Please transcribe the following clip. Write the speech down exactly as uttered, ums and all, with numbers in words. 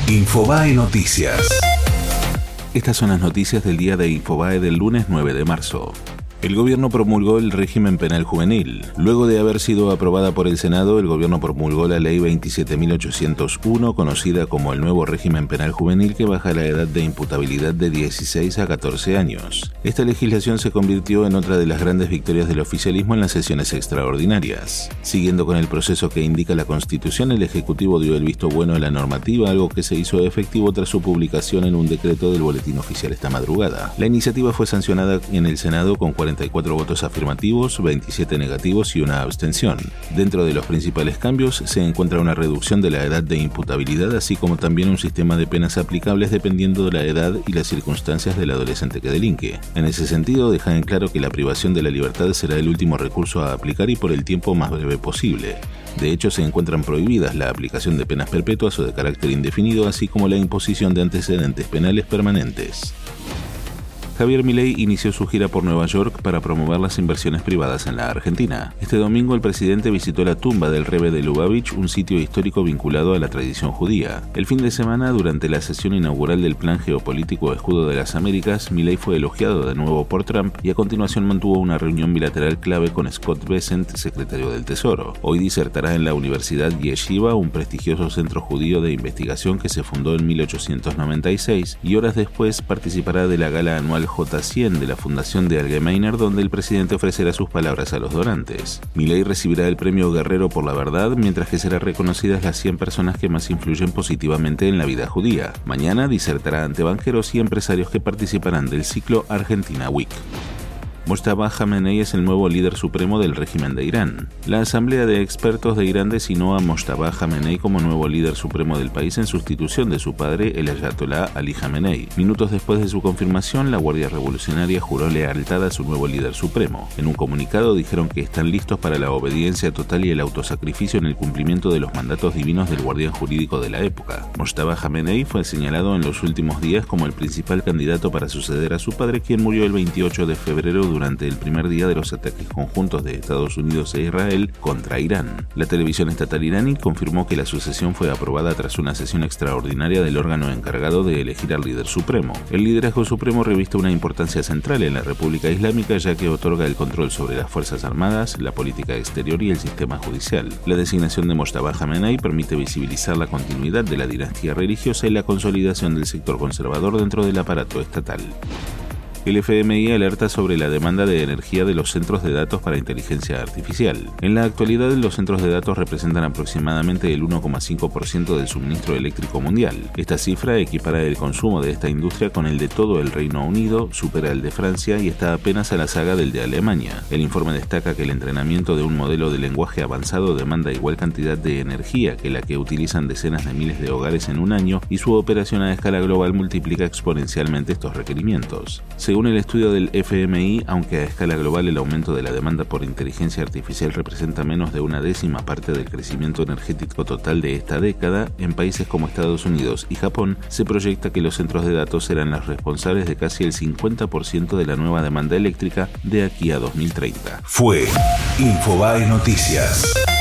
Infobae Noticias. Estas son las noticias del día de Infobae del lunes nueve de marzo. El gobierno promulgó el régimen penal juvenil. Luego de haber sido aprobada por el Senado, el gobierno promulgó la ley veintisiete mil ochocientos uno, conocida como el nuevo régimen penal juvenil, que baja la edad de imputabilidad de dieciséis a catorce años. Esta legislación se convirtió en otra de las grandes victorias del oficialismo en las sesiones extraordinarias. Siguiendo con el proceso que indica la Constitución, el Ejecutivo dio el visto bueno a la normativa, algo que se hizo efectivo tras su publicación en un decreto del Boletín Oficial esta madrugada. La iniciativa fue sancionada en el Senado con cuarenta y cuatro votos afirmativos, veintisiete negativos y una abstención. Dentro de los principales cambios se encuentra una reducción de la edad de imputabilidad, así como también un sistema de penas aplicables dependiendo de la edad y las circunstancias del adolescente que delinque. En ese sentido, deja en claro que la privación de la libertad será el último recurso a aplicar y por el tiempo más breve posible. De hecho, se encuentran prohibidas la aplicación de penas perpetuas o de carácter indefinido, así como la imposición de antecedentes penales permanentes. Javier Milei inició su gira por Nueva York para promover las inversiones privadas en la Argentina. Este domingo el presidente visitó la tumba del Rebbe de Lubavitch, un sitio histórico vinculado a la tradición judía. El fin de semana, durante la sesión inaugural del Plan Geopolítico Escudo de las Américas, Milei fue elogiado de nuevo por Trump y a continuación mantuvo una reunión bilateral clave con Scott Bessent, secretario del Tesoro. Hoy disertará en la Universidad Yeshiva, un prestigioso centro judío de investigación que se fundó en mil ochocientos noventa y seis, y horas después participará de la gala anual J cien de la Fundación de Allgemeiner, donde el presidente ofrecerá sus palabras a los donantes. Milei recibirá el premio Guerrero por la Verdad, mientras que serán reconocidas las cien personas que más influyen positivamente en la vida judía. Mañana disertará ante banqueros y empresarios que participarán del ciclo Argentina Week. Mojtaba Khamenei es el nuevo líder supremo del régimen de Irán. La Asamblea de Expertos de Irán designó a Mojtaba Khamenei como nuevo líder supremo del país en sustitución de su padre, el Ayatolá Ali Khamenei. Minutos después de su confirmación, la Guardia Revolucionaria juró lealtad a su nuevo líder supremo. En un comunicado dijeron que están listos para la obediencia total y el autosacrificio en el cumplimiento de los mandatos divinos del guardián jurídico de la época. Mojtaba Khamenei fue señalado en los últimos días como el principal candidato para suceder a su padre, quien murió el veintiocho de febrero durante durante el primer día de los ataques conjuntos de Estados Unidos e Israel contra Irán. La televisión estatal iraní confirmó que la sucesión fue aprobada tras una sesión extraordinaria del órgano encargado de elegir al líder supremo. El liderazgo supremo reviste una importancia central en la República Islámica, ya que otorga el control sobre las Fuerzas Armadas, la política exterior y el sistema judicial. La designación de Mojtaba Khamenei permite visibilizar la continuidad de la dinastía religiosa y la consolidación del sector conservador dentro del aparato estatal. El F M I alerta sobre la demanda de energía de los centros de datos para inteligencia artificial. En la actualidad, los centros de datos representan aproximadamente el uno coma cinco por ciento del suministro eléctrico mundial. Esta cifra equipara el consumo de esta industria con el de todo el Reino Unido, supera el de Francia y está apenas a la saga del de Alemania. El informe destaca que el entrenamiento de un modelo de lenguaje avanzado demanda igual cantidad de energía que la que utilizan decenas de miles de hogares en un año, y su operación a escala global multiplica exponencialmente estos requerimientos. Según el estudio del F M I, aunque a escala global el aumento de la demanda por inteligencia artificial representa menos de una décima parte del crecimiento energético total de esta década, en países como Estados Unidos y Japón se proyecta que los centros de datos serán los responsables de casi el cincuenta por ciento de la nueva demanda eléctrica de aquí a dos mil treinta. Fue Infobae Noticias.